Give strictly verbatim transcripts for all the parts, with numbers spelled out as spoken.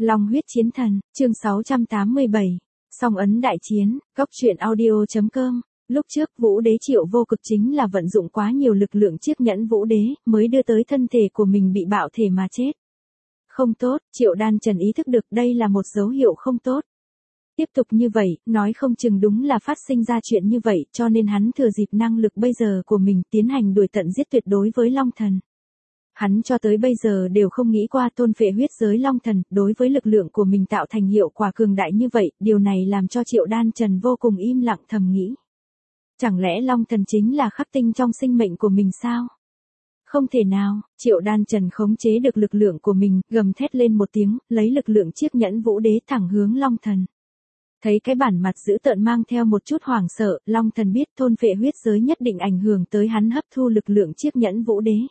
Long huyết chiến thần, chương sáu trăm tám mươi bảy. Song ấn đại chiến, góc truyện audio chấm com. Lúc trước Vũ Đế Triệu Vô Cực chính là vận dụng quá nhiều lực lượng chiếc nhẫn Vũ Đế, mới đưa tới thân thể của mình bị bạo thể mà chết. Không tốt, Triệu Đan Trần ý thức được đây là một dấu hiệu không tốt. Tiếp tục như vậy, nói không chừng đúng là phát sinh ra chuyện như vậy, cho nên hắn thừa dịp năng lực bây giờ của mình tiến hành đuổi tận giết tuyệt đối với Long Thần. Hắn cho tới bây giờ đều không nghĩ qua thôn phệ huyết giới Long Thần, đối với lực lượng của mình tạo thành hiệu quả cường đại như vậy, điều này làm cho Triệu Đan Trần vô cùng im lặng thầm nghĩ. Chẳng lẽ Long Thần chính là khắc tinh trong sinh mệnh của mình sao? Không thể nào, Triệu Đan Trần khống chế được lực lượng của mình, gầm thét lên một tiếng, lấy lực lượng chiếc nhẫn Vũ Đế thẳng hướng Long Thần. Thấy cái bản mặt dữ tợn mang theo một chút hoảng sợ, Long Thần biết thôn phệ huyết giới nhất định ảnh hưởng tới hắn hấp thu lực lượng chiếc nhẫn Vũ Đế.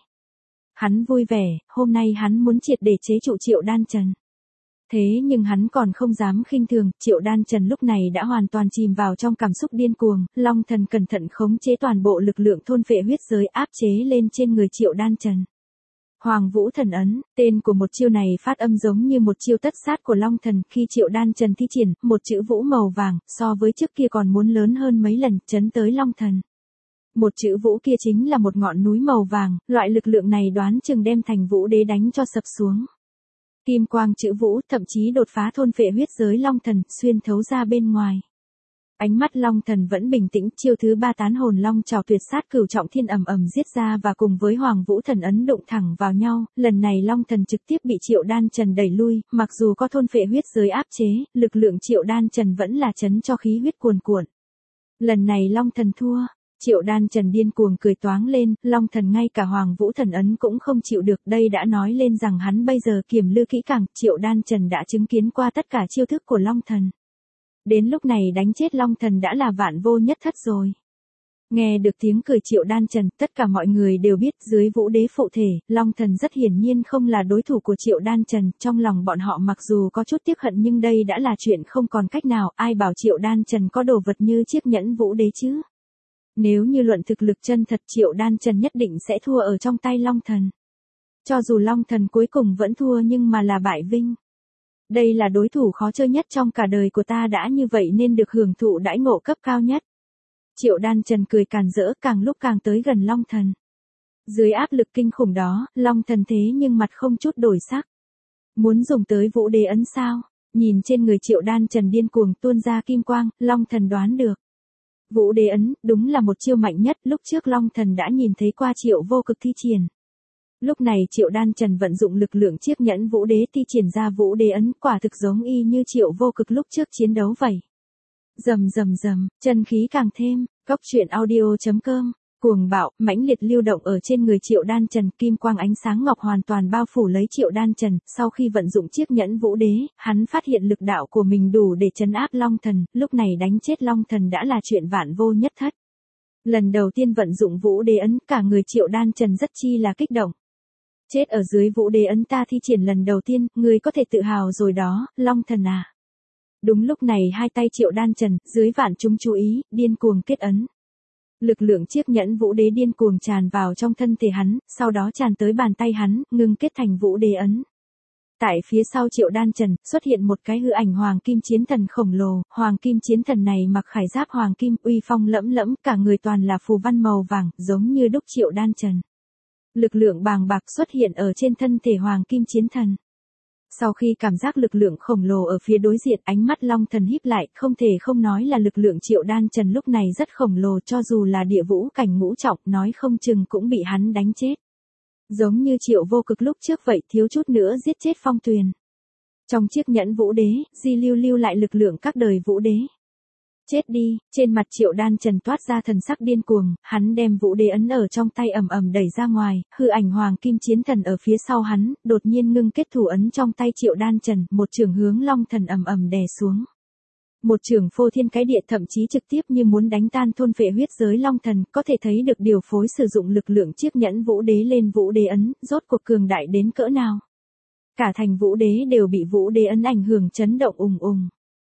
Hắn vui vẻ, hôm nay hắn muốn triệt để chế trụ Triệu Đan Trần. Thế nhưng hắn còn không dám khinh thường, Triệu Đan Trần lúc này đã hoàn toàn chìm vào trong cảm xúc điên cuồng, Long Thần cẩn thận khống chế toàn bộ lực lượng thôn phệ huyết giới áp chế lên trên người Triệu Đan Trần. Hoàng Vũ Thần Ấn, tên của một chiêu này phát âm giống như một chiêu tất sát của Long Thần, khi Triệu Đan Trần thi triển, một chữ Vũ màu vàng, so với trước kia còn muốn lớn hơn mấy lần, chấn tới Long Thần. Một chữ Vũ kia chính là một ngọn núi màu vàng, loại lực lượng này đoán chừng đem thành Vũ Đế đánh cho sập xuống. Kim quang chữ Vũ thậm chí đột phá thôn phệ huyết giới Long Thần, xuyên thấu ra bên ngoài. Ánh mắt Long Thần vẫn bình tĩnh, chiêu thứ ba tán hồn long trảo tuyệt sát cửu trọng thiên ầm ầm giết ra và cùng với Hoàng Vũ Thần Ấn đụng thẳng vào nhau, lần này Long Thần trực tiếp bị Triệu Đan Trần đẩy lui, mặc dù có thôn phệ huyết giới áp chế, lực lượng Triệu Đan Trần vẫn là chấn cho khí huyết cuồn cuộn. Lần này Long Thần thua. Triệu Đan Trần điên cuồng cười toáng lên, Long Thần ngay cả Hoàng Vũ Thần Ấn cũng không chịu được, đây đã nói lên rằng hắn bây giờ kiểm lư kỹ càng, Triệu Đan Trần đã chứng kiến qua tất cả chiêu thức của Long Thần. Đến lúc này đánh chết Long Thần đã là vạn vô nhất thất rồi. Nghe được tiếng cười Triệu Đan Trần, tất cả mọi người đều biết dưới Vũ Đế phụ thể, Long Thần rất hiển nhiên không là đối thủ của Triệu Đan Trần, trong lòng bọn họ mặc dù có chút tiếc hận nhưng đây đã là chuyện không còn cách nào, ai bảo Triệu Đan Trần có đồ vật như chiếc nhẫn Vũ Đế chứ. Nếu như luận thực lực chân thật Triệu Đan Trần nhất định sẽ thua ở trong tay Long Thần. Cho dù Long Thần cuối cùng vẫn thua nhưng mà là bại vinh. Đây là đối thủ khó chơi nhất trong cả đời của ta, đã như vậy nên được hưởng thụ đãi ngộ cấp cao nhất. Triệu Đan Trần cười càn rỡ, càng lúc càng tới gần Long Thần. Dưới áp lực kinh khủng đó, Long Thần thế nhưng mặt không chút đổi sắc. Muốn dùng tới Vũ Đế ấn sao? Nhìn trên người Triệu Đan Trần điên cuồng tuôn ra kim quang, Long Thần đoán được. Vũ Đế ấn, đúng là một chiêu mạnh nhất, lúc trước Long Thần đã nhìn thấy qua Triệu Vô Cực thi triển. Lúc này Triệu Đan Trần vận dụng lực lượng chiếc nhẫn Vũ Đế thi triển ra Vũ Đế ấn, quả thực giống y như Triệu Vô Cực lúc trước chiến đấu vậy. Rầm rầm rầm, chân khí càng thêm, góc truyện audio chấm com. Cuồng bạo, mãnh liệt lưu động ở trên người Triệu Đan Trần, kim quang ánh sáng ngọc hoàn toàn bao phủ lấy Triệu Đan Trần, sau khi vận dụng chiếc nhẫn Vũ Đế, hắn phát hiện lực đạo của mình đủ để trấn áp Long Thần, lúc này đánh chết Long Thần đã là chuyện vạn vô nhất thất. Lần đầu tiên vận dụng Vũ Đế ấn, cả người Triệu Đan Trần rất chi là kích động. Chết ở dưới Vũ Đế ấn ta thi triển lần đầu tiên, người có thể tự hào rồi đó, Long Thần à. Đúng lúc này hai tay Triệu Đan Trần, dưới vạn chúng chú ý, điên cuồng kết ấn. Lực lượng chiếc nhẫn Vũ Đế điên cuồng tràn vào trong thân thể hắn, sau đó tràn tới bàn tay hắn, ngưng kết thành Vũ Đế ấn. Tại phía sau Triệu Đan Trần, xuất hiện một cái hư ảnh Hoàng Kim Chiến Thần khổng lồ, Hoàng Kim Chiến Thần này mặc khải giáp Hoàng Kim, uy phong lẫm lẫm, cả người toàn là phù văn màu vàng, giống như đúc Triệu Đan Trần. Lực lượng bàng bạc xuất hiện ở trên thân thể Hoàng Kim Chiến Thần. Sau khi cảm giác lực lượng khổng lồ ở phía đối diện, ánh mắt Long Thần híp lại, không thể không nói là lực lượng Triệu Đan Trần lúc này rất khổng lồ, cho dù là địa vũ cảnh ngũ trọng, nói không chừng cũng bị hắn đánh chết. Giống như Triệu Vô Cực lúc trước vậy, thiếu chút nữa giết chết Phong Tuyền. Trong chiếc nhẫn Vũ Đế, di lưu lưu lại lực lượng các đời Vũ Đế. Chết đi, trên mặt Triệu Đan Trần toát ra thần sắc điên cuồng, hắn đem Vũ Đế ấn ở trong tay ầm ầm đẩy ra ngoài, hư ảnh Hoàng Kim Chiến Thần ở phía sau hắn, đột nhiên ngưng kết thủ ấn trong tay Triệu Đan Trần, một chưởng hướng Long Thần ầm ầm đè xuống. Một chưởng phô thiên cái địa, thậm chí trực tiếp như muốn đánh tan thôn phệ huyết giới Long Thần, có thể thấy được điều phối sử dụng lực lượng chiếc nhẫn Vũ Đế lên Vũ Đế ấn, rốt cuộc cường đại đến cỡ nào. Cả thành Vũ Đế đều bị Vũ Đế ấn ảnh hưởng chấn động ùng ùng.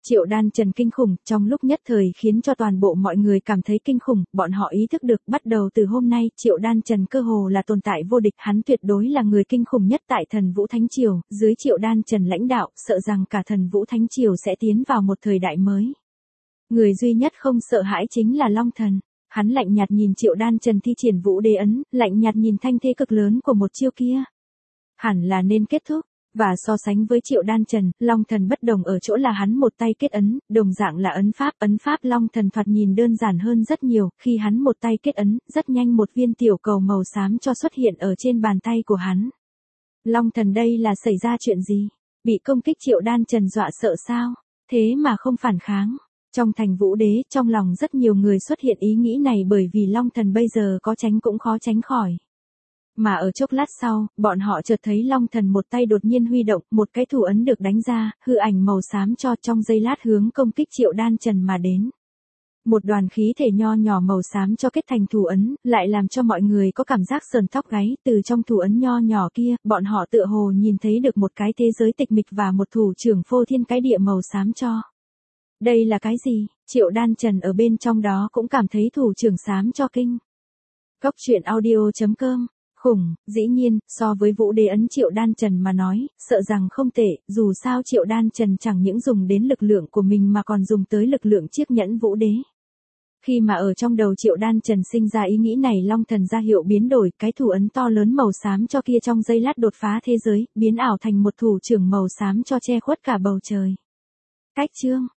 Triệu Đan Trần kinh khủng, trong lúc nhất thời khiến cho toàn bộ mọi người cảm thấy kinh khủng, bọn họ ý thức được bắt đầu từ hôm nay, Triệu Đan Trần cơ hồ là tồn tại vô địch, hắn tuyệt đối là người kinh khủng nhất tại Thần Vũ Thánh Triều, dưới Triệu Đan Trần lãnh đạo, sợ rằng cả Thần Vũ Thánh Triều sẽ tiến vào một thời đại mới. Người duy nhất không sợ hãi chính là Long Thần. Hắn lạnh nhạt nhìn Triệu Đan Trần thi triển Vũ Đế ấn, lạnh nhạt nhìn thanh thế cực lớn của một chiêu kia. Hẳn là nên kết thúc. Và so sánh với Triệu Đan Trần, Long Thần bất đồng ở chỗ là hắn một tay kết ấn, đồng dạng là ấn pháp, ấn pháp Long Thần thoạt nhìn đơn giản hơn rất nhiều, khi hắn một tay kết ấn, rất nhanh một viên tiểu cầu màu xám cho xuất hiện ở trên bàn tay của hắn. Long Thần đây là xảy ra chuyện gì? Bị công kích Triệu Đan Trần dọa sợ sao? Thế mà không phản kháng. Trong thành Vũ Đế, trong lòng rất nhiều người xuất hiện ý nghĩ này bởi vì Long Thần bây giờ có tránh cũng khó tránh khỏi. Mà ở chốc lát sau, bọn họ chợt thấy Long Thần một tay đột nhiên huy động, một cái thủ ấn được đánh ra, hư ảnh màu xám cho trong giây lát hướng công kích Triệu Đan Trần mà đến. Một đoàn khí thể nho nhỏ màu xám cho kết thành thủ ấn, lại làm cho mọi người có cảm giác sờn tóc gáy, từ trong thủ ấn nho nhỏ kia, bọn họ tựa hồ nhìn thấy được một cái thế giới tịch mịch và một thủ trưởng phô thiên cái địa màu xám cho. Đây là cái gì? Triệu Đan Trần ở bên trong đó cũng cảm thấy thủ trưởng xám cho kinh. Góc truyện audio chấm com Khủng, dĩ nhiên, so với Vũ Đế ấn Triệu Đan Trần mà nói, sợ rằng không tệ, dù sao Triệu Đan Trần chẳng những dùng đến lực lượng của mình mà còn dùng tới lực lượng chiếc nhẫn Vũ Đế. Khi mà ở trong đầu Triệu Đan Trần sinh ra ý nghĩ này, Long Thần ra hiệu biến đổi, cái thủ ấn to lớn màu xám cho kia trong giây lát đột phá thế giới, biến ảo thành một thủ trưởng màu xám cho che khuất cả bầu trời. Cách chương